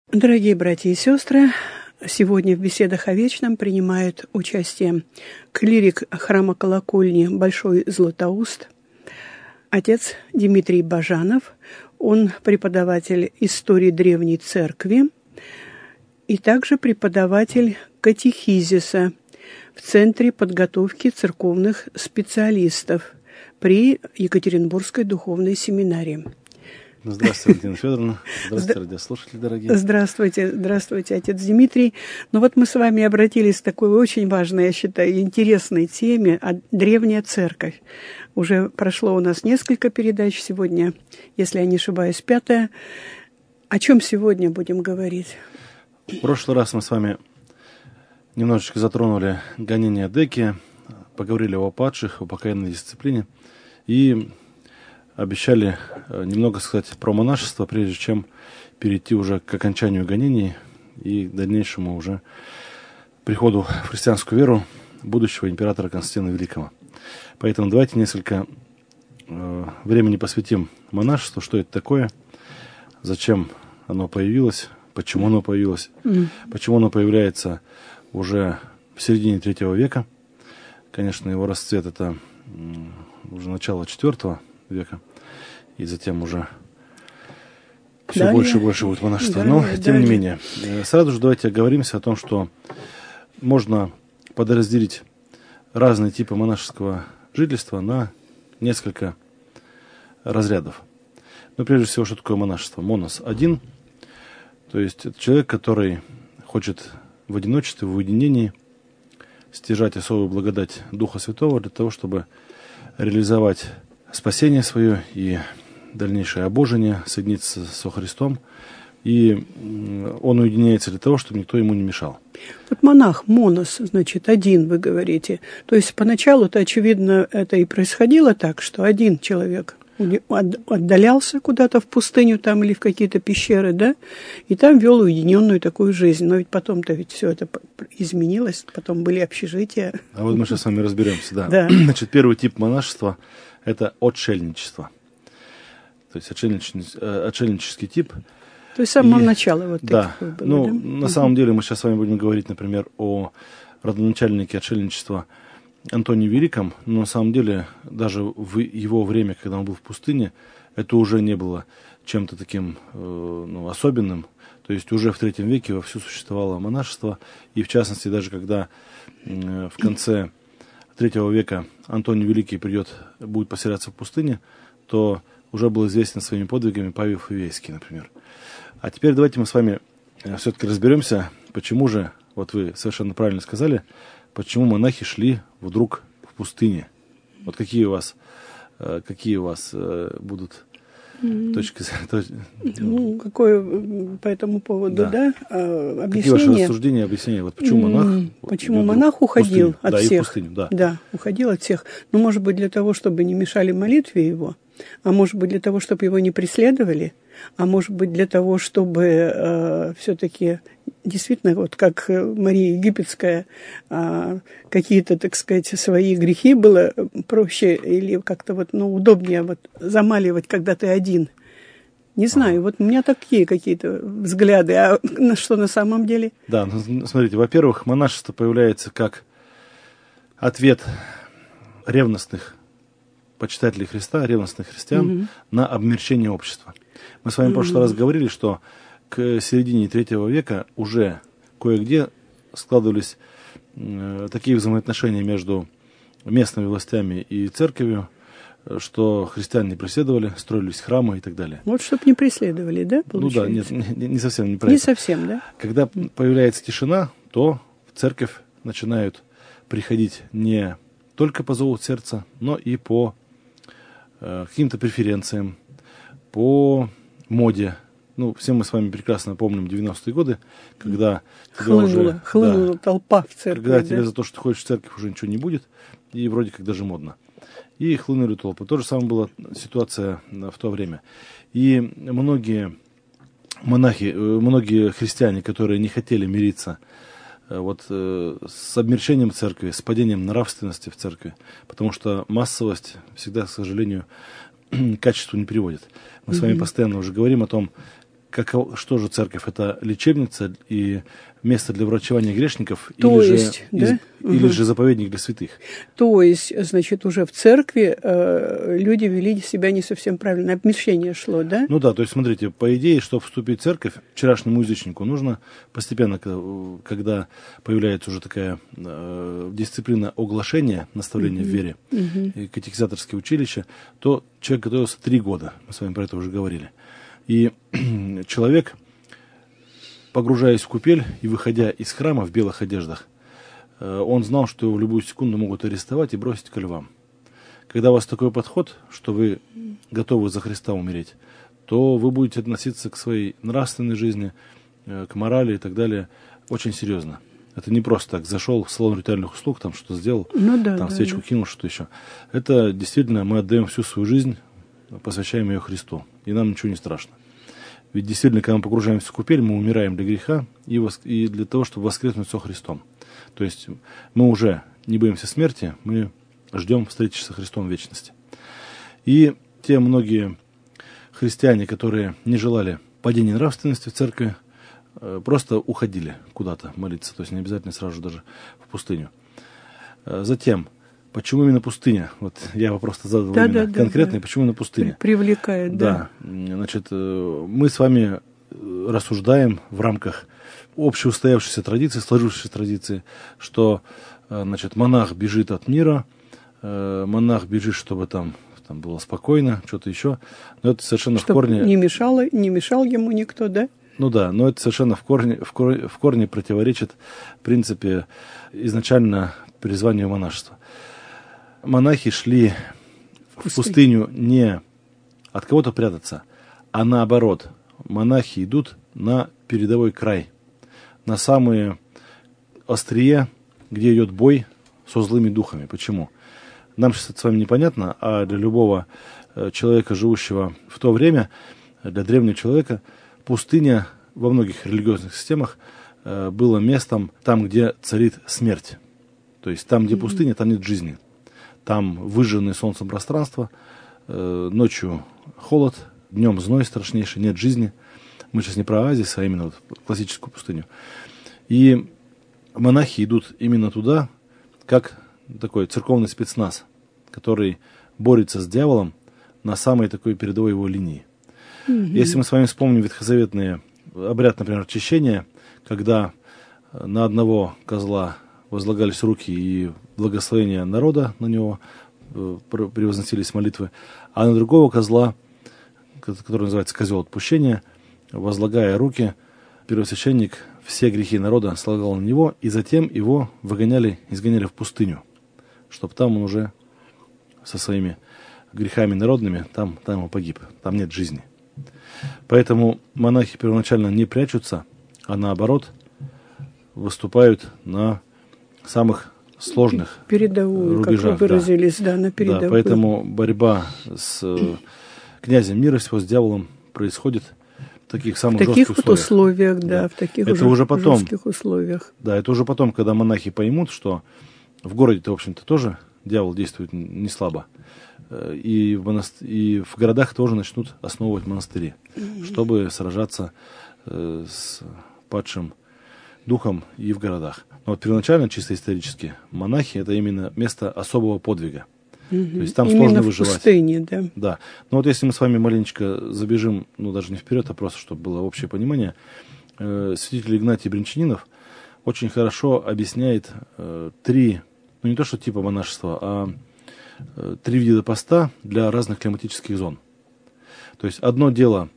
Дорогие братья и сестры, сегодня в беседах о вечном принимает участие клирик храма колокольни Большой Златоуст, отец Дмитрий Бажанов. Он преподаватель истории Древней Церкви и также преподаватель катехизиса в Центре подготовки церковных специалистов при Екатеринбургской духовной семинарии. Здравствуйте, Валентина Федоровна. Здравствуйте, радиослушатели дорогие. Здравствуйте, отец Дмитрий. Ну вот мы с вами обратились к такой очень важной, я считаю, интересной теме «Древняя Церковь». Уже прошло у нас несколько передач сегодня, если я не ошибаюсь, 5-я. О чем сегодня будем говорить? В прошлый раз мы с вами немножечко затронули гонения Деки, поговорили о падших, о покаянной дисциплине и обещали немного сказать про монашество, прежде чем перейти уже к окончанию гонений и к дальнейшему уже приходу в христианскую веру будущего императора Константина Великого. Поэтому давайте несколько времени посвятим монашеству, что это такое, зачем оно появилось, почему оно появилось, почему оно появляется уже в середине III века. Конечно, его расцвет – это уже начало IV века, и затем уже все далее больше и больше будет монашества. Но, тем не менее, сразу же давайте оговоримся о том, что можно подразделить разные типы монашеского жительства на несколько разрядов. Но прежде всего, что такое монашество? Монос – один, то есть это человек, который хочет в одиночестве, в уединении стяжать особую благодать Духа Святого для того, чтобы реализовать спасение свое и дальнейшее обожение, соединиться со Христом. И он уединяется для того, чтобы никто ему не мешал. Вот монах, монос, значит, один, вы говорите. То есть поначалу-то, очевидно, это и происходило так, что один человек отдалялся куда-то в пустыню там или в какие-то пещеры, да, и там вел уединенную такую жизнь. Но ведь потом-то ведь все это изменилось, потом были общежития. А вот мы сейчас с вами разберемся, да. Значит, первый тип монашества – это отшельничество. То есть отшельнический тип. То есть с самого начала вот да. Было, ну, да? На самом деле мы сейчас с вами будем говорить, например, о родоначальнике отшельничества Антонии Великом, но на самом деле даже в его время, когда он был в пустыне, это уже не было чем-то таким особенным. То есть уже в III веке вовсю существовало монашество, и в частности даже когда в конце III века Антоний Великий будет поселяться в пустыне, то уже был известен своими подвигами Павел Фивейский, например. А теперь давайте мы с вами все-таки разберемся, почему же, вот вы совершенно правильно сказали, почему монахи шли вдруг в пустыне. Вот какие у вас будут точки зрения? Ну, какое по этому поводу, да, объяснение? Какие ваши рассуждения, объяснения? Вот почему монах? Почему монах уходил от всех? Да, и в пустыню, да. Да, уходил от всех. Ну, может быть, для того, чтобы не мешали молитве его, а может быть, для того, чтобы его не преследовали, а может быть, для того, чтобы все-таки действительно, вот как Мария Египетская, какие-то, так сказать, свои грехи было проще или как-то вот, удобнее вот замаливать, когда ты один. Не знаю, вот у меня такие какие-то взгляды. А что на самом деле? Да, ну, смотрите, во-первых, монашество появляется как ответ ревностных почитателей Христа, ревностных христиан, на обмерщение общества. Мы с вами в прошлый раз говорили, что к середине III века уже кое-где складывались такие взаимоотношения между местными властями и церковью, что христиан не преследовали, строились храмы и так далее. Вот чтобы не преследовали, да, получается? Ну да, нет, не совсем неправильно. Не совсем, да? Когда появляется тишина, то в церковь начинают приходить не только по зову сердца, но и по каким-то преференциям, по моде. Ну, все мы с вами прекрасно помним 90-е годы, когда хлынула толпа в церковь. Когда тебе за то, что ты ходишь в церковь, уже ничего не будет, и вроде как даже модно. И хлынули толпы. То же самое была ситуация в то время. И многие монахи, многие христиане, которые не хотели мириться с обмерщением церкви, с падением нравственности в церкви, потому что массовость всегда, к сожалению, к качеству не приводит. Мы с вами постоянно уже говорим о том, что же церковь? Это лечебница и место для врачевания грешников, или же заповедник для святых? То есть, значит, уже в церкви люди вели себя не совсем правильно, обмещение шло, да? Ну да, то есть, смотрите, по идее, чтобы вступить в церковь, вчерашнему язычнику нужно постепенно, когда появляется уже такая дисциплина оглашения, наставления в вере, и катехизаторские училища, то человек готовился 3 года, мы с вами про это уже говорили. И человек, погружаясь в купель и выходя из храма в белых одеждах, он знал, что его в любую секунду могут арестовать и бросить ко львам. Когда у вас такой подход, что вы готовы за Христа умереть, то вы будете относиться к своей нравственной жизни, к морали и так далее очень серьезно. Это не просто так, зашел в салон ритуальных услуг, там что-то сделал, свечку кинул, что-то еще. Это действительно мы отдаем всю свою жизнь, посвящаем ее Христу, и нам ничего не страшно. Ведь действительно, когда мы погружаемся в купель, мы умираем для греха и для того, чтобы воскреснуть со Христом. То есть мы уже не боимся смерти, мы ждем встречи со Христом в вечности. И те многие христиане, которые не желали падения нравственности в церкви, просто уходили куда-то молиться, то есть не обязательно сразу же даже в пустыню. Затем, почему именно пустыня? Вот я вопрос задал конкретный, почему именно пустыня? Привлекает, да. Значит, мы с вами рассуждаем в рамках общеустоявшейся традиции, сложившейся традиции, что, значит, монах бежит от мира, монах бежит, чтобы там было спокойно, что-то еще. Но это совершенно чтобы в корне... не мешал ему никто, да? Ну да, но это совершенно в корне противоречит, в принципе, изначально призванию монашества. Монахи шли в пустыню не от кого-то прятаться, а наоборот. Монахи идут на передовой край, на самые острие, где идет бой со злыми духами. Почему? Нам сейчас это с вами непонятно, а для любого человека, живущего в то время, для древнего человека, пустыня во многих религиозных системах было местом там, где царит смерть. То есть там, где пустыня, там нет жизни. Там выжженное солнцем пространство, ночью холод, днем зной страшнейший, нет жизни. Мы сейчас не про оазис, а именно вот классическую пустыню. И монахи идут именно туда, как такой церковный спецназ, который борется с дьяволом на самой такой передовой его линии. Если мы с вами вспомним ветхозаветный обряд, например, очищения, когда на одного козла возлагались руки и благословения народа на него, превозносились молитвы, а на другого козла, который называется козел отпущения, возлагая руки, первосвященник все грехи народа слагал на него, и затем его изгоняли в пустыню, чтобы там он уже со своими грехами народными, там он погиб, там нет жизни. Поэтому монахи первоначально не прячутся, а наоборот выступают на самых сложных передовую, рубежах. Как вы выразились, на передовую. Да, поэтому борьба с князем мира всего, с дьяволом, происходит в таких самых жестких условиях. В таких это уже потом, жестких условиях. Да, это уже потом, когда монахи поймут, что в городе-то, в общем-то, тоже дьявол действует не слабо. И в городах тоже начнут основывать монастыри, чтобы сражаться с падшим духом и в городах. Но вот первоначально, чисто исторически, монахи — это именно место особого подвига. То есть там именно сложно выживать. В пустыне, да. Да. Но вот если мы с вами маленечко забежим, даже не вперед, а просто, чтобы было общее понимание, святитель Игнатий Брянчанинов очень хорошо объясняет 3, не то что типа монашества, а 3 вида поста для разных климатических зон. То есть одно дело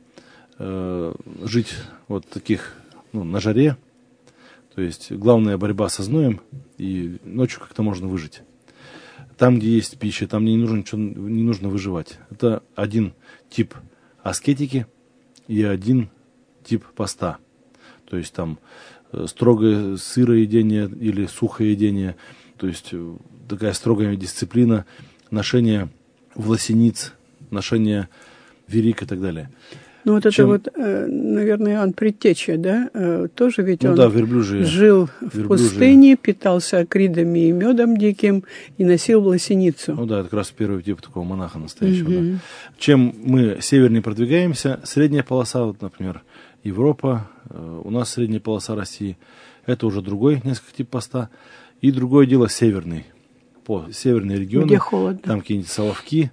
жить вот таких, на жаре, то есть главная борьба со зноем, и ночью как-то можно выжить. Там, где есть пища, там не нужно выживать. Это один тип аскетики и один тип поста. То есть там строгое сыроедение или сухоедение, то есть такая строгая дисциплина, ношение власениц, ношение верик и так далее. Наверное, Иоанн Предтеча, да? Тоже ведь он жил в пустыне, питался акридами и медом диким и носил власеницу. Это как раз первый тип такого монаха настоящего. Да. Чем мы севернее продвигаемся, средняя полоса, например, Европа, у нас средняя полоса России. Это уже другой несколько тип поста. И другое дело северный. По северные регионы. Где холодно. Там какие-нибудь Соловки.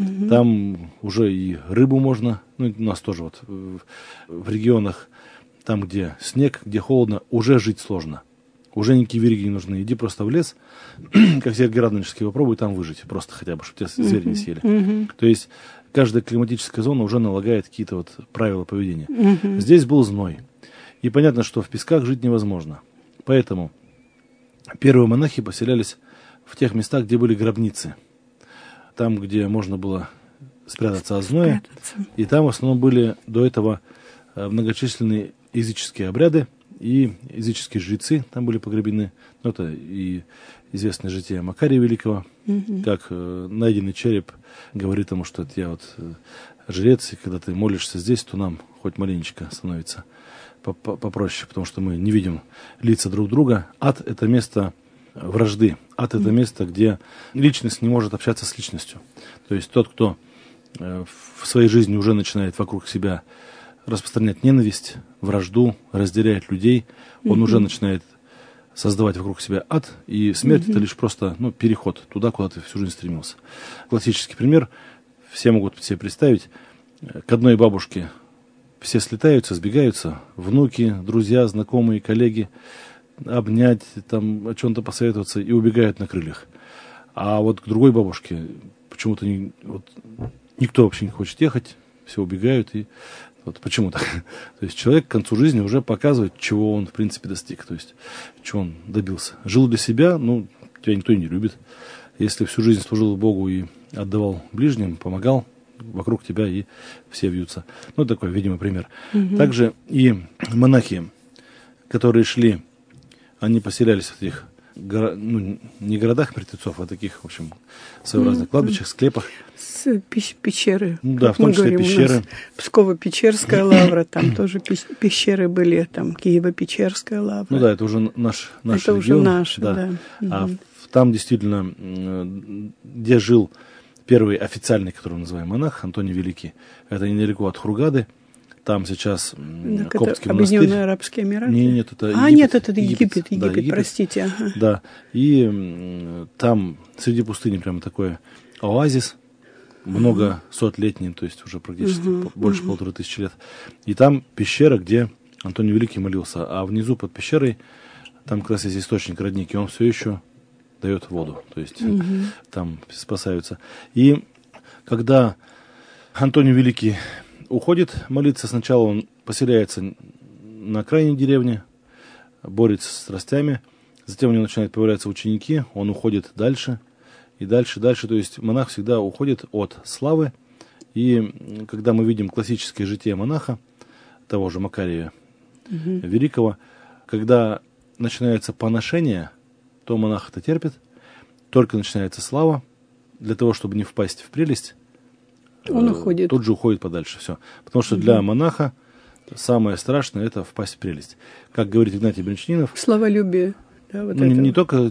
Там уже и рыбу можно. Ну, у нас тоже вот в регионах, там, где снег, где холодно, уже жить сложно. Уже никакие вериги не нужны. Иди просто в лес, как Сергей Радонежский, попробуй там выжить. Просто хотя бы, чтобы тебя звери не съели. То есть каждая климатическая зона уже налагает какие-то вот правила поведения. Здесь был зной. И понятно, что в песках жить невозможно. Поэтому первые монахи поселялись в тех местах, где были гробницы. Там, где можно было спрятаться от зноя. И там в основном были до этого многочисленные языческие обряды. И языческие жрецы там были погребены. Ну, это и известное житие Макария Великого, как найденный череп говорит ему, что это я вот жрец, и когда ты молишься здесь, то нам хоть маленечко становится попроще, потому что мы не видим лица друг друга. Ад – это место вражды. Ад – это место, где личность не может общаться с личностью. То есть тот, кто в своей жизни уже начинает вокруг себя распространять ненависть, вражду, разделяет людей, он уже начинает создавать вокруг себя ад, и смерть это лишь просто переход туда, куда ты всю жизнь стремился. Классический пример, все могут себе представить, к одной бабушке все слетаются, сбегаются, внуки, друзья, знакомые, коллеги, обнять, там, о чем-то посоветоваться, и убегают на крыльях. А вот к другой бабушке почему-то никто вообще не хочет ехать, все убегают, и вот почему так? То есть человек к концу жизни уже показывает, чего он, в принципе, достиг, то есть чего он добился. Жил для себя, тебя никто и не любит. Если всю жизнь служил Богу и отдавал ближним, помогал, вокруг тебя и все вьются. Такой, видимо, пример. Также и монахи, которые шли, они поселялись в этих, не городах мертвецов, а таких, в общем, своеобразных кладбищах, склепах. Пещеры. Да, в том числе пещеры. Псково-Печерская лавра, там тоже пещеры были, там Киево-Печерская лавра. Это уже наш это регион. Уже наш, да. А там действительно, где жил первый официальный, который мы называем монах, Антоний Великий, это недалеко от Хургады. Там сейчас коптский монастырь. Объединенные Арабские Эмираты? Нет, это Египет. Нет, это Египет, Да, Египет. Простите. Ага. Да, и там среди пустыни прямо такой оазис, много сотлетний, то есть уже практически больше 1500 лет. И там пещера, где Антоний Великий молился, а внизу под пещерой там как раз есть источник, родник, и он все еще дает воду, то есть там спасаются. И когда Антоний Великий уходит молиться, сначала он поселяется на окраине деревни, борется с страстями, затем у него начинают появляться ученики, он уходит дальше, и дальше. То есть монах всегда уходит от славы. И когда мы видим классическое житие монаха, того же Макария Великого, когда начинается поношение, то монах это терпит, только начинается слава, для того, чтобы не впасть в прелесть, он уходит. Тут же уходит подальше. Все. Потому что для монаха самое страшное – это впасть в прелесть. Как говорит Игнатий Брянчанинов. Славолюбие. Да, не только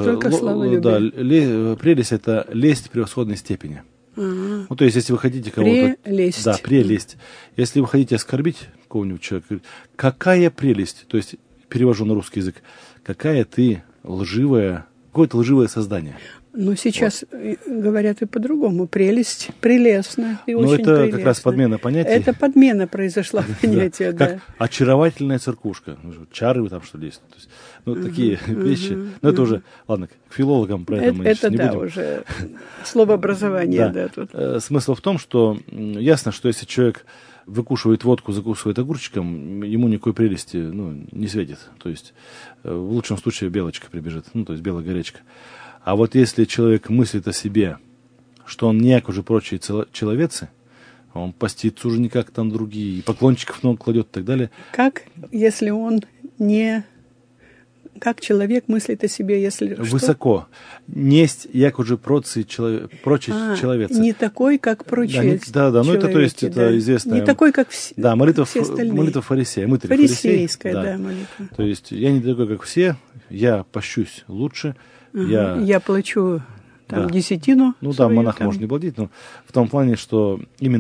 славолюбие. Прелесть – это лесть превосходной степени. То есть, если вы хотите кого-то... Прелесть. Да, прелесть. Если вы хотите оскорбить какого-нибудь человека, какая прелесть, то есть, перевожу на русский язык, какая ты лживая, какое-то лживое создание. Но сейчас говорят и по-другому. Прелесть прелестна и очень это прелестна. Как раз подмена понятий. Это подмена произошла понятия, да. Как очаровательная церквушка. Чары вы там что ли есть? Такие вещи. Но это уже, ладно, к филологам про это мы сейчас не будем. Это уже словообразование. Смысл в том, что ясно, что если человек выкушивает водку, закусывает огурчиком, ему никакой прелести не светит. То есть в лучшем случае белочка прибежит, то есть белая горячка. А вот если человек мыслит о себе, что он не как уже прочие человецы, он постится уже не как там другие, и поклончиков много кладет и так далее. Как, если он не... Как человек мыслит о себе, если... Высоко. Несть, як уже прочие человецы. Не такой, как прочие Да, это то есть это известно. Не такой, как все остальные. Молитва фарисея. Фарисейская, да, молитва. То есть я не такой, как все, я пощусь лучше, я плачу десятину. Там монах может не платить, но в том плане, что именно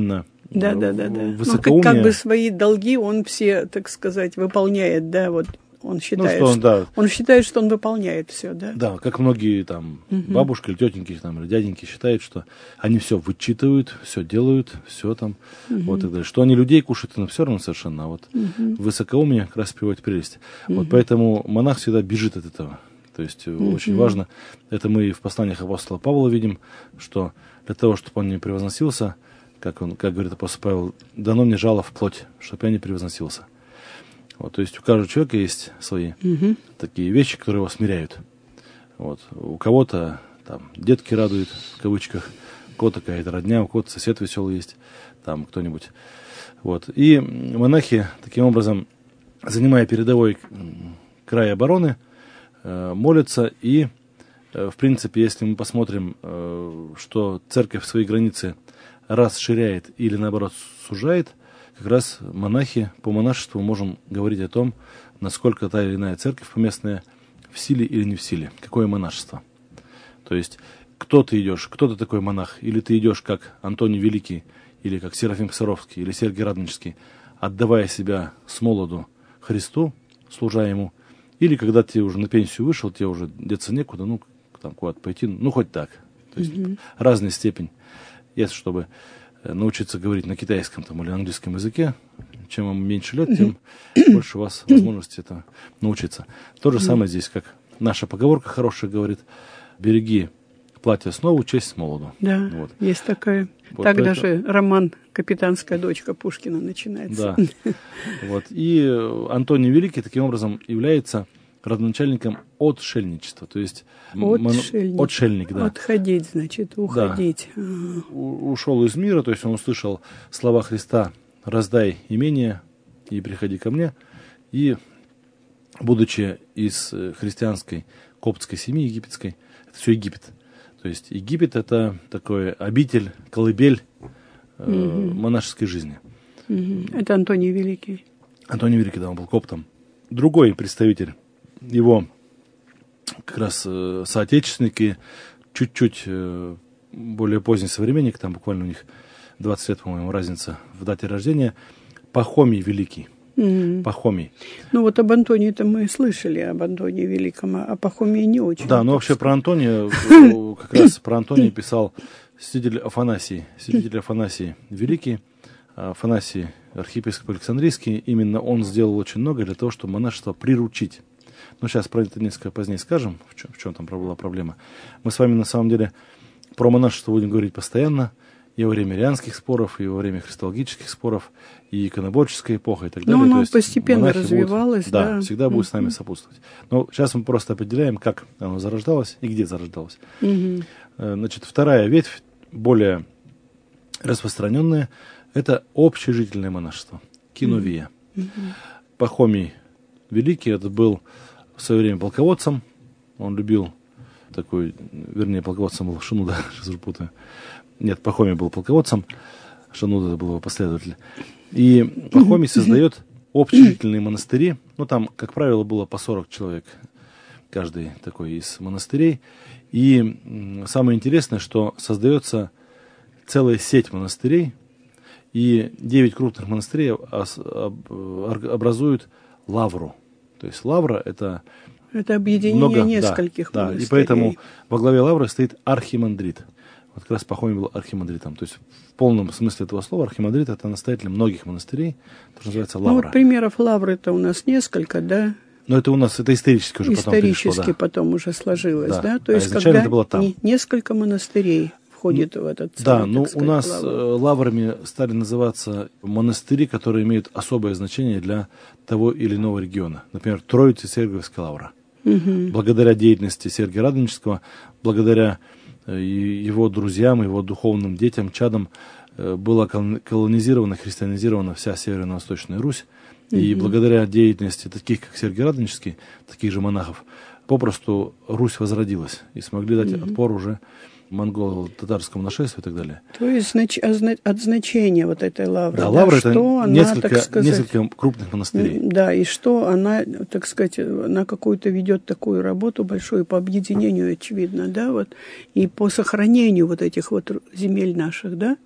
Да. высокоумие. Как бы свои долги он все, так сказать, выполняет, да, вот он считает, он считает, что он выполняет все, да. Да, как многие там бабушки или тетеньки там, или дяденьки считают, что они все вычитывают, все делают, все там, вот так далее. Что они людей кушают, но все равно совершенно, а вот высокоумие как раз приводит прелесть. Вот поэтому монах всегда бежит от этого. То есть очень важно, это мы и в посланиях апостола Павла видим, что для того, чтобы он не превозносился, как говорит апостол Павел, дано мне жало в плоть, чтобы я не превозносился. Вот, то есть у каждого человека есть свои такие вещи, которые его смиряют. Вот. У кого-то там детки радуют, в кавычках, у кого-то какая-то родня, у кого-то сосед веселый есть, там кто-нибудь. Вот. И монахи таким образом, занимая передовой край обороны, молятся и, в принципе, если мы посмотрим, что церковь свои границы расширяет или, наоборот, сужает, как раз монахи по монашеству можем говорить о том, насколько та или иная церковь поместная в силе или не в силе, какое монашество. То есть, кто ты идешь, кто ты такой монах, или ты идешь как Антоний Великий, или как Серафим Саровский, или Сергий Радонежский, отдавая себя с молоду Христу, служа Ему, или когда ты уже на пенсию вышел, тебе уже деться некуда, ну, там куда-то пойти, ну, хоть так. То есть, разная степень. Если чтобы научиться говорить на китайском там, или английском языке, чем вам меньше лет, тем больше у вас возможности это научиться. То же самое здесь, как наша поговорка хорошая говорит, береги платье с нову, честь с молоду. Да, вот. Есть такая. Вот так даже роман «Капитанская дочка» Пушкина начинается. Да. Вот. И Антоний Великий таким образом является родоначальником отшельничества, то есть отшельник, да. Отходить, значит, уходить. Да. Ушел из мира, то есть он услышал слова Христа: «Раздай имение и приходи ко мне». И, будучи из христианской коптской семьи египетской, это все Египет. То есть Египет — это такой обитель, колыбель монашеской жизни. Это Антоний Великий. Антоний Великий, да, он был коптом. Другой представитель, его как раз соотечественник и чуть-чуть более поздний современник, там буквально у них 20 лет, по-моему, разница в дате рождения, Пахомий Великий. Пахомий. Ну вот об Антонии-то мы слышали, об Антонии Великом, а Пахомии не очень. Да, но вообще про Антония, как раз про Антония писал святитель Афанасий Великий, Афанасий, архиепископ Александрийский. Именно он сделал очень много для того, чтобы монашество приручить. Но сейчас про это несколько позднее скажем, в чем там была проблема. Мы с вами на самом деле про монашество будем говорить постоянно, и во время арианских споров, и во время христологических споров, и иконоборческая эпоха, и так далее. Но оно постепенно развивалось. Да, всегда будет с нами сопутствовать. Но сейчас мы просто определяем, как оно зарождалось и где зарождалось. Значит, вторая ветвь, более распространенная, это общежительное монашество, киновия. Пахомий Великий, это был в свое время полководцем, он любил такой, вернее, полководцем был Шинуда, сейчас уже путаю. Нет, Пахомий был полководцем, Шинуда был его последователь. И Пахомий создает общежительные монастыри, ну там, как правило, было по 40 человек, каждый такой из монастырей. И самое интересное, что создается целая сеть монастырей, и 9 крупных монастырей образуют лавру. То есть лавра — это объединение нескольких монастырей. И поэтому во главе лавры стоит архимандрит. Вот как раз Пахомий был архимандритом. То есть в полном смысле этого слова архимандрит — это настоятель многих монастырей, то называется лавра. Ну вот примеров лавры-то у нас несколько, да? Но это у нас, это исторически уже потом перешло, да. Потом уже сложилось, да? То есть когда это было там. Несколько монастырей входит в этот целый, да, ну у нас лаврами стали называться монастыри, которые имеют особое значение для того или иного региона. Например, Троице-Сергиевская лавра. Благодаря деятельности Сергия Радонежского, благодаря его друзьям, его духовным детям, чадам, была колонизирована, христианизирована вся Северо-Восточная Русь. И благодаря деятельности таких, как Сергий Радонежский, таких же монахов, попросту Русь возродилась и смогли дать отпор уже монголо-татарскому нашествию и так далее. То есть от значения вот этой лавры. Да, лавра — это несколько крупных монастырей. Да, и что она, так сказать, на какую-то ведет такую работу большую по объединению, очевидно, да, вот, и по сохранению вот этих вот земель наших, да?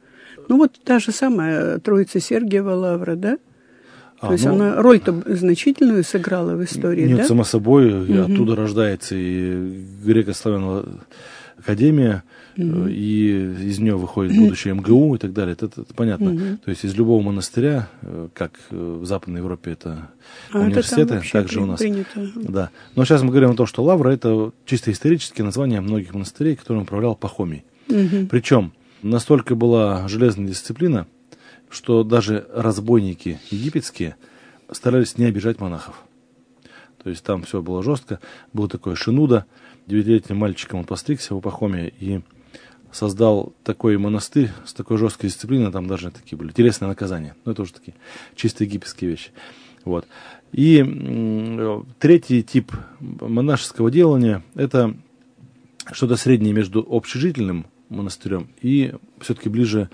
Ну вот та же самая Троица Сергиева Лавра, да? То есть ну, она роль-то значительную сыграла в истории, нет, да? само собой, оттуда рождается и греко-славянная академия, и из нее выходит будущее МГУ и так далее. Это понятно. То есть из любого монастыря, как в Западной Европе это университеты, также у нас. Принято. Да. Но сейчас мы говорим о том, что Лавра — это чисто исторические названия многих монастырей, которым управлял Пахомий. Причем настолько была железная дисциплина, что даже разбойники египетские старались не обижать монахов. То есть там все было жестко. Был такой Шинуда, 9-летним мальчиком он постригся у Пахомия и создал такой монастырь с такой жесткой дисциплиной, там даже такие были телесные наказания. Но это уже такие чисто египетские вещи. Вот. И третий тип монашеского делания – это что-то среднее между общежительным монастырем и все-таки ближе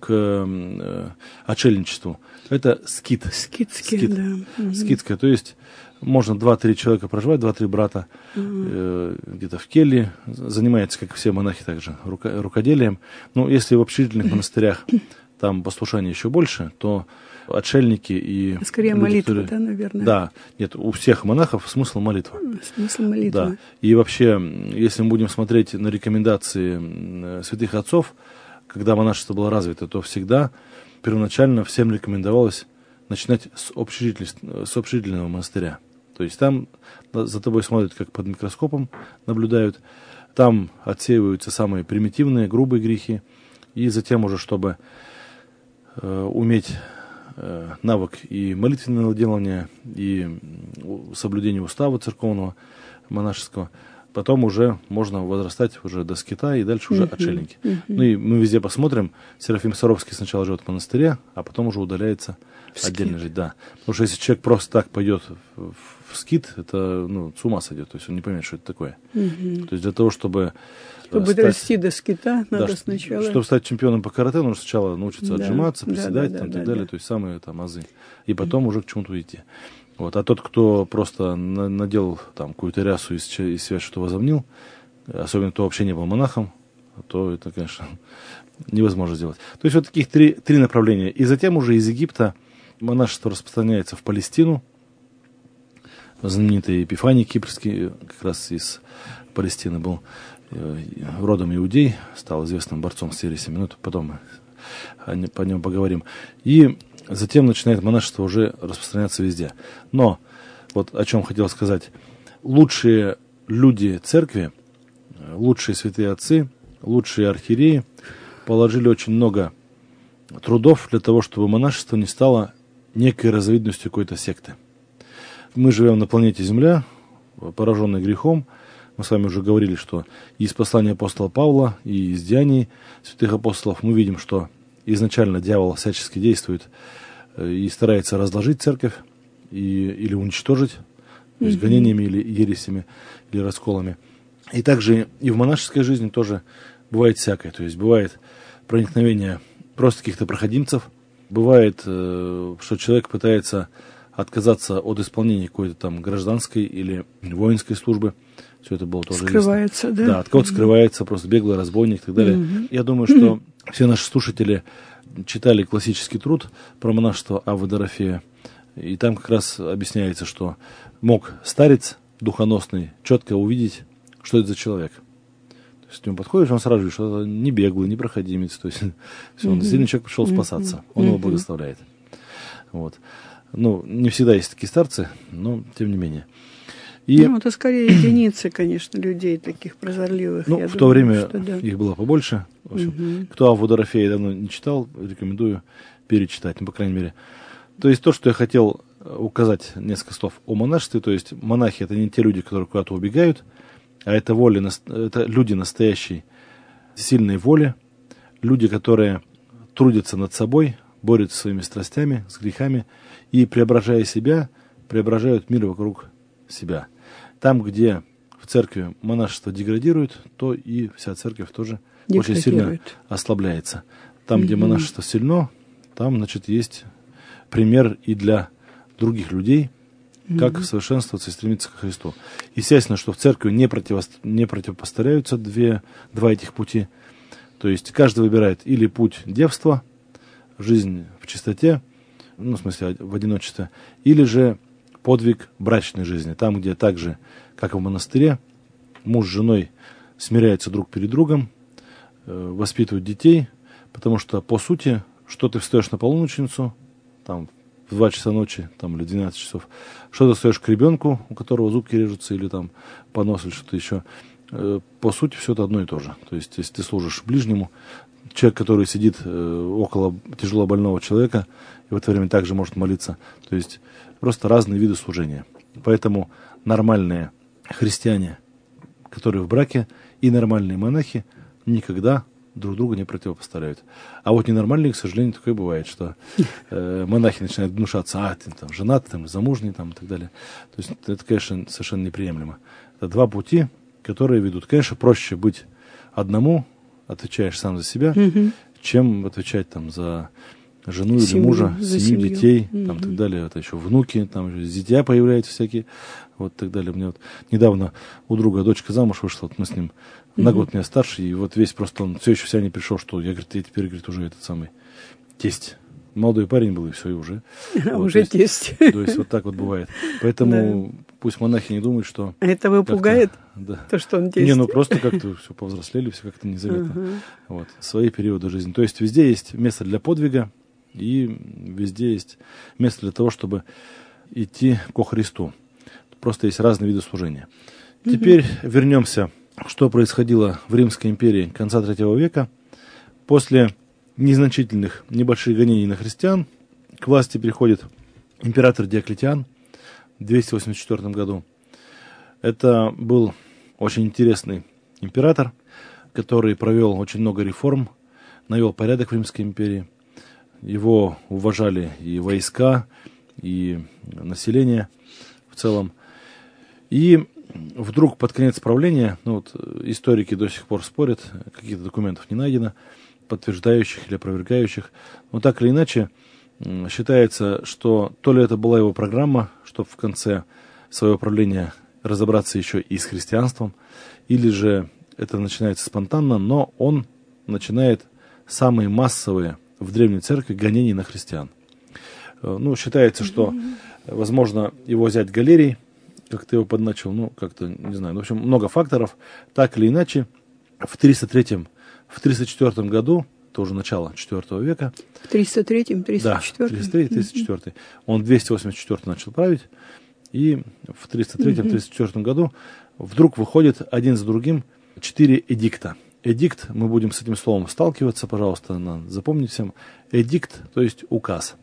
к отшельничеству. Это скит. Скит. Да. Скитское, то есть можно 2-3 человека проживать, 2-3 брата где-то в келье, занимается, как все монахи, также рукоделием. Но если в общежительных монастырях там послушание еще больше, то отшельники и... Скорее люди, молитва, да, наверное? Да, нет, у всех монахов смысл молитва. Смысл молитва. Да. И вообще, если мы будем смотреть на рекомендации святых отцов, когда монашество было развито, то всегда первоначально всем рекомендовалось начинать с общежительного монастыря. То есть там за тобой смотрят как под микроскопом, наблюдают, там отсеиваются самые примитивные, грубые грехи, и затем уже, чтобы уметь навык и молитвенного делания, и соблюдения устава церковного, монашеского, потом уже можно возрастать уже до скита и дальше уже отшельники. Ну и мы везде посмотрим, Серафим Саровский сначала живет в монастыре, а потом уже удаляется отдельно жить. Да. Потому что если человек просто так пойдет в скит, это с ума сойдет, то есть он не поймет, что это такое. То есть для того, чтобы дорасти до скита, надо сначала... Чтобы стать чемпионом по карате, нужно сначала научиться отжиматься, приседать и так далее, то есть самые там азы. И потом уже к чему-то идти. Вот. А тот, кто просто надел там какую-то рясу из себя что-то возомнил, особенно кто вообще не был монахом, то это, конечно, невозможно сделать. То есть вот таких три направления. И затем уже из Египта монашество распространяется в Палестину. Знаменитый Епифаний Кипрский как раз из Палестины был родом иудей, стал известным борцом с ересями. Ну, потом мы по нему поговорим. И затем начинает монашество уже распространяться везде. Но, вот о чем хотел сказать. Лучшие люди церкви, лучшие святые отцы, лучшие архиереи положили очень много трудов для того, чтобы монашество не стало некой разновидностью какой-то секты. Мы живем на планете Земля, пораженной грехом. Мы с вами уже говорили, что из послания апостола Павла и из деяний святых апостолов мы видим, что изначально дьявол всячески действует и старается разложить церковь или уничтожить, то есть гонениями или ересями, или расколами. И также и в монашеской жизни тоже бывает всякое. То есть бывает проникновение просто каких-то проходимцев, бывает, что человек пытается отказаться от исполнения какой-то там гражданской или воинской службы. Все это было тоже скрывается, известно. Да, от кого-то скрывается, просто беглый разбойник и так далее. Я думаю, что все наши слушатели читали классический труд про монашество Аввы Дорофея, и там как раз объясняется, что мог старец духоносный четко увидеть, что это за человек. То есть к нему подходишь, он сразу видит, что это не беглый, не проходимец, то есть все, он действительно человек пришел спасаться, он его благословляет. Вот. Ну, не всегда есть такие старцы, но тем не менее. И, это скорее единицы, конечно, людей таких прозорливых. Ну, в то время их было побольше. В общем, кто Авву Дорофея давно не читал, рекомендую перечитать, по крайней мере. То есть то, что я хотел указать несколько слов о монашестве, то есть монахи — это не те люди, которые куда-то убегают, а это люди настоящей сильной воли, люди, которые трудятся над собой, борются со своими страстями, с грехами и, преображая себя, преображают мир вокруг себя. Там, где в церкви монашество деградирует, то и вся церковь тоже очень сильно ослабляется. Там, где монашество сильно, там, значит, есть пример и для других людей, как совершенствоваться и стремиться к Христу. Естественно, что в церкви не противопоставляются два этих пути. То есть каждый выбирает или путь девства, жизнь в чистоте, ну, в смысле, в одиночестве, или же подвиг брачной жизни, там, где так же, как и в монастыре, муж с женой смиряются друг перед другом, воспитывают детей, потому что, по сути, что ты встаешь на полуночницу, там, в 2 часа ночи, там, или 12 часов, что ты встаешь к ребенку, у которого зубки режутся, или там понос, или что-то еще, по сути, все это одно и то же. То есть, если ты служишь ближнему, человек, который сидит около тяжело больного человека, и в это время также может молиться, то есть, просто разные виды служения. Поэтому нормальные христиане, которые в браке, и нормальные монахи никогда друг друга не противопоставляют. А вот ненормальные, к сожалению, такое бывает, что монахи начинают гнушаться, ты там женат, там замужний, там, и так далее. То есть это, конечно, совершенно неприемлемо. Это 2 пути, которые ведут. Конечно, проще быть одному, отвечаешь сам за себя, чем отвечать там за жену или мужа, семью, детей, там, так далее. Это еще внуки, там зятья появляются всякие, вот так далее. Мне вот недавно у друга дочка замуж вышла, вот мы с ним на год меня старше, и вот весь просто он все еще в себя не пришел, что я, говорит, я теперь, говорит, уже этот самый тесть. Молодой парень был, и все, и уже. Уже тесть. То есть вот так вот бывает. Поэтому пусть монахи не думают, что... Это его пугает? То, что он тесть? Не, ну просто как-то все повзрослели, все как-то незаметно. Вот. Свои периоды жизни. То есть везде есть место для подвига, и везде есть место для того, чтобы идти ко Христу. Просто есть разные виды служения. Теперь вернемся, что происходило в Римской империи конца III века. После незначительных небольших гонений на христиан к власти приходит император Диоклетиан в 284 году. Это был очень интересный император, который провел очень много реформ, навел порядок в Римской империи. Его уважали и войска, и население в целом. И вдруг под конец правления, ну вот историки до сих пор спорят, каких-то документов не найдено, подтверждающих или опровергающих, но так или иначе считается, что то ли это была его программа, чтобы в конце своего правления разобраться еще и с христианством, или же это начинается спонтанно, но он начинает самые массовые в Древней Церкви гонения на христиан. Ну, считается, что, возможно, его зять Галерий, как ты его подначил, ну, как-то, не знаю, в общем, много факторов. Так или иначе, в 304 году, тоже начало IV века. В 303-м, 304-м? Да, 303-304. Он в 284 начал править, и в 303-304 году вдруг выходит один за другим 4 эдикта. Эдикт, мы будем с этим словом сталкиваться, пожалуйста, надо запомнить всем. Эдикт, то есть указ.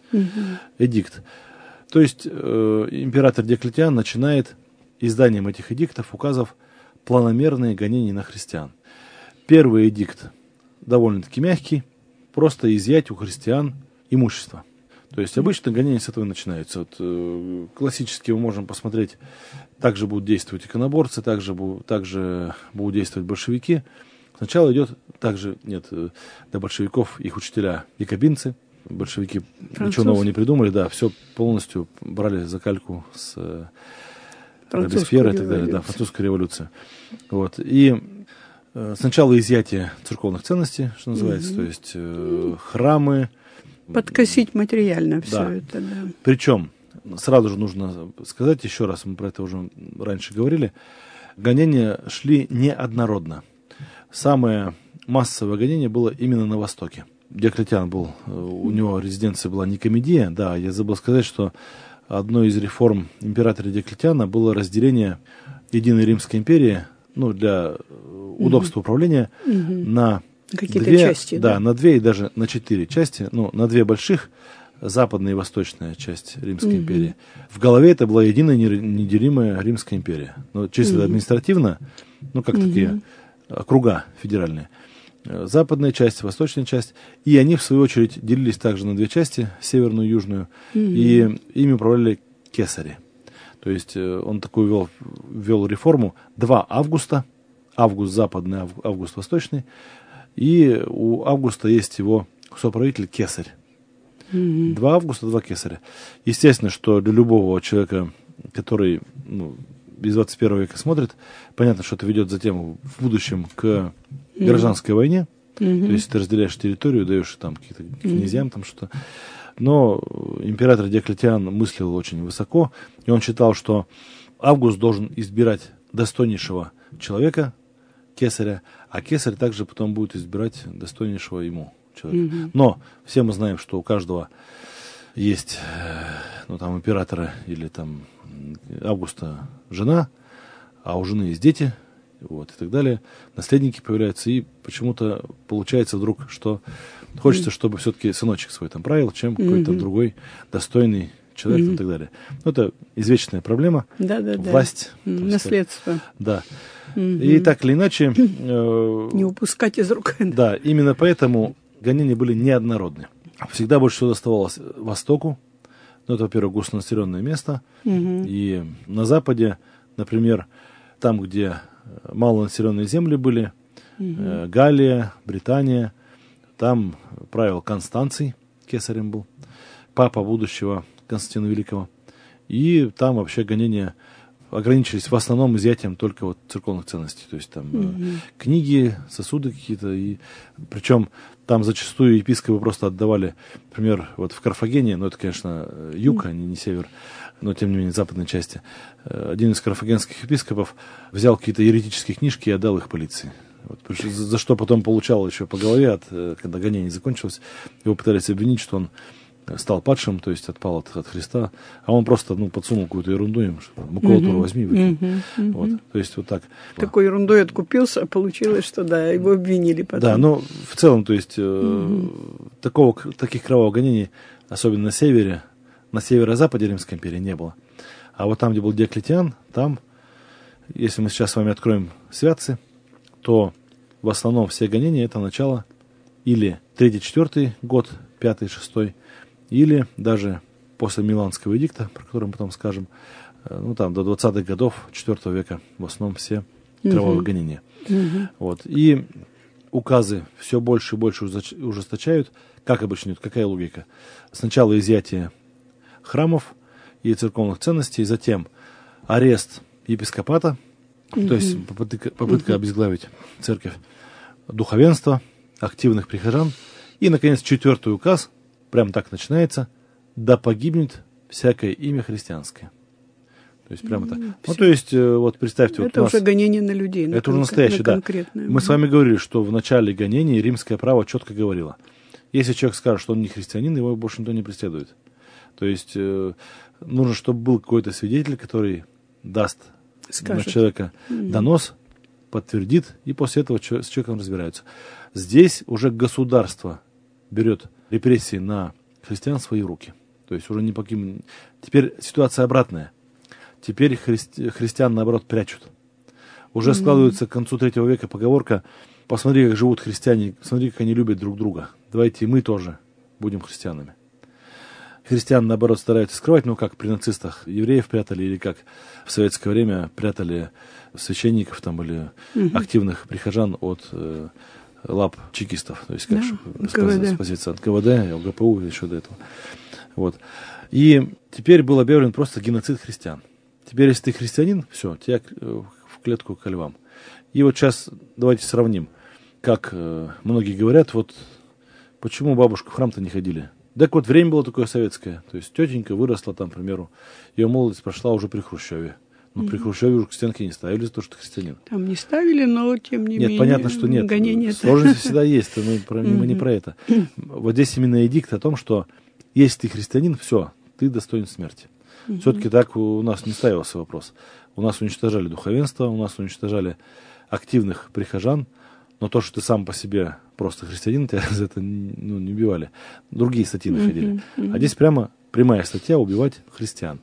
Эдикт. То есть император Диоклетиан начинает изданием этих эдиктов, указов, планомерные гонения на христиан. Первый эдикт довольно-таки мягкий, просто изъять у христиан имущество. То есть обычно гонения с этого начинаются. Вот, классически мы можем посмотреть, также будут действовать иконоборцы, также будут действовать большевики. Сначала идет также, для большевиков их учителя якобинцы. Большевики ничего нового не придумали, да, все полностью брали за кальку с Робеспьера и так далее, да, французская революция. Вот. И сначала изъятие церковных ценностей, что называется, то есть храмы. Подкосить материально все да. это, да. Причем, сразу же нужно сказать еще раз, мы про это уже раньше говорили, гонения шли неоднородно. Самое массовое гонение было именно на Востоке. Диоклетиан был, у него резиденция была Никомедия, да, я забыл сказать, что одной из реформ императора Диоклетиана было разделение единой Римской империи, ну, для удобства управления, на какие-то 2, части, да, на 2 и даже на 4 части, ну, на 2 больших, западная и восточная часть Римской империи. В голове это была единая неделимая Римская империя. Но чисто административно, ну, как такие округа федеральные. Западная часть, восточная часть. И они, в свою очередь, делились также на 2 части, северную и южную. И ими управляли кесари. То есть он такую ввел реформу. 2 Августа. Август западный, Август восточный. И у Августа есть его соправитель кесарь. 2 Августа, 2 кесаря. Естественно, что для любого человека, который из 21 века смотрит, понятно, что это ведет затем в будущем к гражданской войне. То есть ты разделяешь территорию, даешь там какие-то князьям там что-то. Но император Диоклетиан мыслил очень высоко, и он считал, что Август должен избирать достойнейшего человека, кесаря, а кесарь также потом будет избирать достойнейшего ему человека. Но все мы знаем, что у каждого есть, ну, там, императора или там Августа жена, а у жены есть дети, вот, и так далее. Наследники появляются, и почему-то получается вдруг, что хочется, чтобы все-таки сыночек свой там правил, чем какой-то другой достойный человек и так далее. Ну, это извечная проблема. Власть. Наследство. Да. И так или иначе... Не упускать из рук. Да, именно поэтому гонения были неоднородны. Всегда больше всего доставалось Востоку. Ну, это, во-первых, густонаселенное место. И на Западе, например, там, где малонаселенные земли были, Галлия, Британия, там правил Констанций, кесарем был, папа будущего Константина Великого. И там вообще гонения ограничились в основном изъятием только вот церковных ценностей. То есть там книги, сосуды какие-то. И причем там зачастую епископы просто отдавали, например, вот в Карфагене, ну это, конечно, юг, а не север, но тем не менее западной части, один из карфагенских епископов взял какие-то еретические книжки и отдал их полиции. Вот, за что потом получал еще по голове, когда гонение закончилось. Его пытались обвинить, что он стал падшим, то есть отпал от Христа, а он просто подсунул какую-то ерунду им, что макулатуру возьми, выкинь. Вот, то есть вот так. Такой ерундой откупился, а получилось, что да, его обвинили потом. Да, но в целом, то есть таких кровавых гонений, особенно на севере, на северо-западе Римской империи не было. А вот там, где был Диоклетиан, там, если мы сейчас с вами откроем святцы, то в основном все гонения это начало или 3-4 год, 5-6, или даже после Миланского эдикта, про который мы потом скажем, ну там до 20-х годов 4 века в основном все кровавые гонения. Вот. И указы все больше и больше ужесточают. Как обычно идет, какая логика? Сначала изъятие храмов и церковных ценностей, затем арест епископата, то есть попытка обезглавить церковь, духовенство, активных прихожан. И, наконец, 4-й указ, прям так начинается: да погибнет всякое имя христианское. То есть прямо так. Ну, то есть, вот представьте... Это вот уже гонение на людей. Это уже настоящее, да. Мы с вами говорили, что в начале гонений римское право четко говорило: если человек скажет, что он не христианин, его больше никто не преследует. То есть нужно, чтобы был какой-то свидетель, который даст на человека донос, подтвердит, и после этого с человеком разбираются. Здесь уже государство берет репрессии на христиан в свои руки. То есть уже не покинем. Теперь ситуация обратная. Теперь христиан, наоборот, прячут. Уже складывается к концу 3 века поговорка: посмотри, как живут христиане, посмотри, как они любят друг друга. Давайте и мы тоже будем христианами. Христиан, наоборот, стараются скрывать, ну, как при нацистах евреев прятали, или как в советское время прятали священников там, или активных прихожан от лап чекистов, то есть как спаситься от КВД, ОГПУ и еще до этого. Вот. И теперь был объявлен просто геноцид христиан. Теперь, если ты христианин, все, тебя в клетку ко львам. И вот сейчас давайте сравним, как многие говорят, вот почему бабушка в храм-то не ходили. Так вот, время было такое советское. То есть тетенька выросла там, к примеру, ее молодость прошла уже при Хрущеве. Но при Хрущеве уже к стенке не ставили за то, что ты христианин. Там не ставили, но тем не менее. Нет, понятно, что нет. Сложности всегда есть, мы не про это. Вот здесь именно эдикт о том, что если ты христианин, все, ты достоин смерти. Все-таки так у нас не ставился вопрос. У нас уничтожали духовенство, у нас уничтожали активных прихожан, но то, что ты сам по себе просто христианин, тебя за это не убивали. Другие статьи находили. А здесь прямо прямая статья: убивать христиан.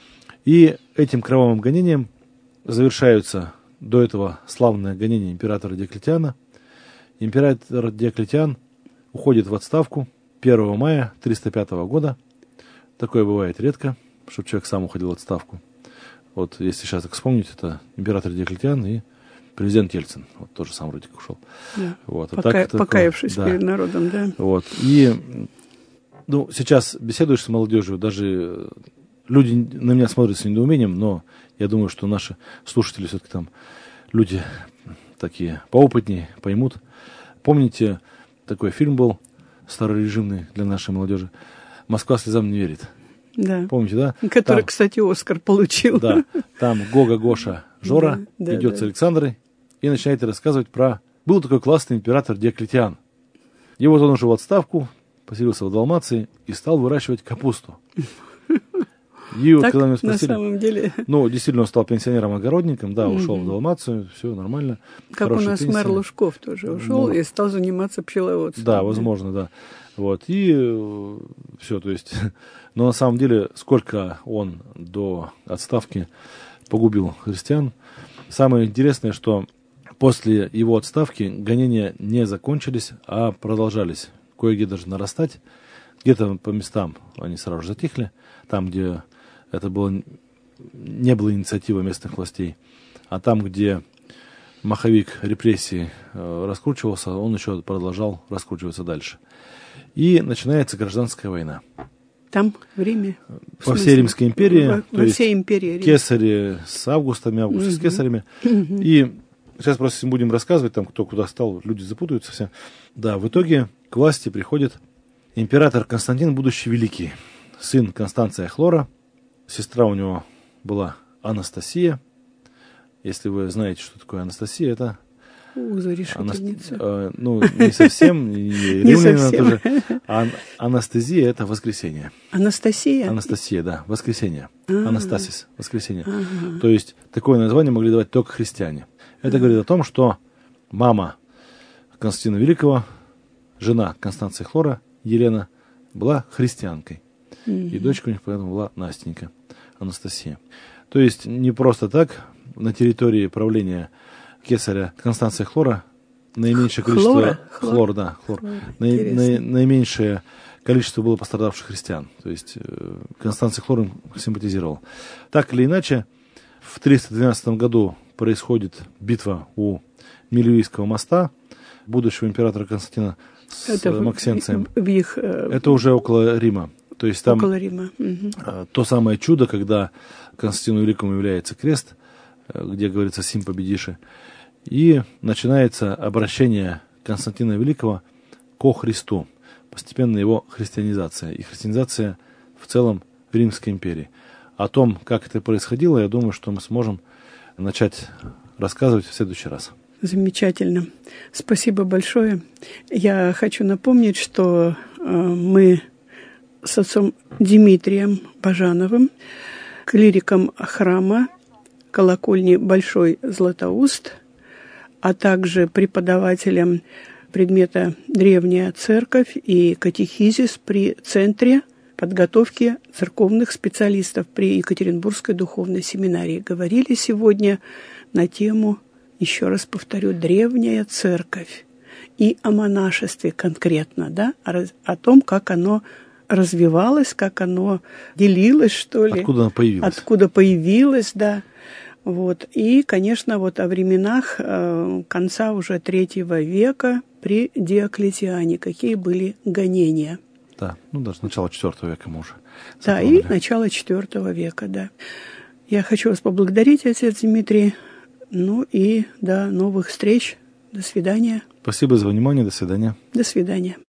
И этим кровавым гонением завершаются до этого славное гонение императора Диоклетиана. Император Диоклетиан уходит в отставку 1 мая 305 года. Такое бывает редко, чтобы человек сам уходил в отставку. Вот если сейчас так вспомнить, это император Диоклетиан и президент Ельцин. Вот тоже сам вроде как ушел. Да. Вот. Покаявшись перед народом, да. Вот. И сейчас беседуешь с молодежью, даже люди на меня смотрят с недоумением, но я думаю, что наши слушатели все-таки там люди такие поопытнее, поймут, Помните, такой фильм был старорежимный для нашей молодежи «Москва слезам не верит». Да. Помните, да? Который, там, кстати, Оскар получил. Да, там Гога, Гоша, Жора идет с Александрой и начинает рассказывать про... Был такой классный император Диоклетиан. И вот он уже в отставку, поселился в Далмации и стал выращивать капусту. И вот, так, когда меня спросили, на самом деле... Ну, действительно, он стал пенсионером-огородником, да, ушел в Далмацию, все нормально. Как у нас мэр Лужков тоже ушел и стал заниматься пчеловодством. Да, возможно, да. Вот, и все, то есть... Но на самом деле, сколько он до отставки погубил христиан. Самое интересное, что после его отставки гонения не закончились, а продолжались. Кое-где даже нарастать. Где-то по местам они сразу же затихли. Там, где это было, не было инициативы местных властей. А там, где маховик репрессий раскручивался, он еще продолжал раскручиваться дальше. И начинается гражданская война. Там, в Риме? По всей Римской империи. Во всей империи. Кесари с Августами, Август с Кесарями. И сейчас просто будем рассказывать, там кто куда стал, люди запутаются все. Да, в итоге к власти приходит император Константин, будущий великий, сын Констанция Хлора. Сестра у него была Анастасия. Если вы знаете, что такое Анастасия, это... Зарешительница. Ну, не совсем, не римлянина тоже. Анастасия – это воскресенье. Анастасия? Анастасия, да, воскресенье. Анастасис, воскресенье. То есть, такое название могли давать только христиане. Это говорит о том, что мама Константина Великого, жена Констанции Хлора, Елена, была христианкой. И дочка у них поэтому была Настенька, Анастасия. То есть, не просто так на территории правления кесаря Констанция Хлора наименьшее количество... Хлор. Наименьшее количество было пострадавших христиан. То есть Констанция Хлор им симпатизировал. Так или иначе, в 312 году происходит битва у Милюийского моста будущего императора Константина с Максенцием. Это уже около Рима. То есть там около Рима. То самое чудо, когда Константину Великому является крест, где говорится «сим победиши», и начинается обращение Константина Великого ко Христу. Постепенно его христианизация. И христианизация в целом в Римской империи. О том, как это происходило, я думаю, что мы сможем начать рассказывать в следующий раз. Замечательно. Спасибо большое. Я хочу напомнить, что мы с отцом Дмитрием Бажановым, клириком храма колокольни Большой Златоуст, а также преподавателем предмета «Древняя церковь» и катехизис при Центре подготовки церковных специалистов при Екатеринбургской духовной семинарии. Говорили сегодня на тему, еще раз повторю, «Древняя церковь» и о монашестве конкретно, да, о том, как оно развивалось, как оно делилось, что ли. Откуда оно появилось. Откуда появилось, да. Вот. И, конечно, вот о временах конца уже III века при Диоклетиане, какие были гонения. Да, ну даже начало IV века мы уже. Да, и начало IV века, да. Я хочу вас поблагодарить, отец Дмитрий. Ну и до новых встреч. До свидания. Спасибо за внимание. До свидания. До свидания.